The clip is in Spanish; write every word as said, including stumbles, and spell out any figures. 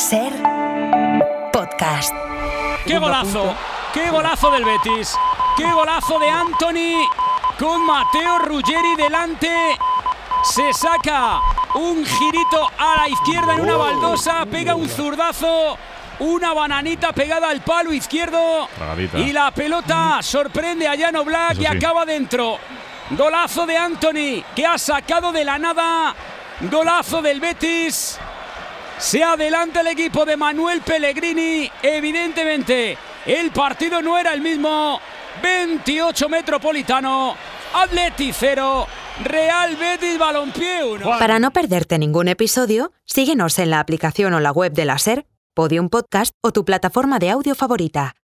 Ser podcast. ¡Qué golazo! ¡Qué golazo del Betis! ¡Qué golazo de Antony! Con Matteo Ruggeri delante. Se saca un girito a la izquierda en una baldosa. Pega un zurdazo. Una bananita pegada al palo izquierdo. Tragadita. Y la pelota sorprende a Jan Oblak y sí. acaba dentro. Golazo de Antony, que ha sacado de la nada. Golazo del Betis. Se adelanta el equipo de Manuel Pellegrini. Evidentemente, el partido no era el mismo. veintiocho Metropolitano, Atleti cero, Real Betis Balompié uno. Para no perderte ningún episodio, síguenos en la aplicación o la web de la Ser, Podium Podcast o tu plataforma de audio favorita.